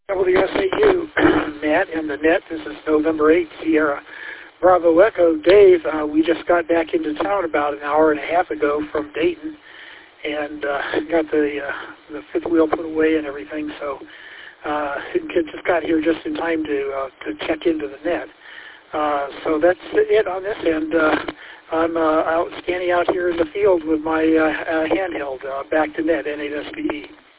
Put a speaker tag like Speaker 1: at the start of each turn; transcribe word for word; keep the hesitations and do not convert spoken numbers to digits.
Speaker 1: W S A U, Matt, and the net. This is November eighth, Sierra Bravo Echo. Dave, uh, we just got back into town about an hour and a half ago from Dayton, and uh, got the uh, the fifth wheel put away and everything, so uh, just got here just in time to uh, to check into the net. Uh, so that's it on this end. Uh, I'm uh, out standing out here in the field with my uh, uh, handheld uh, back to net, N A S P E.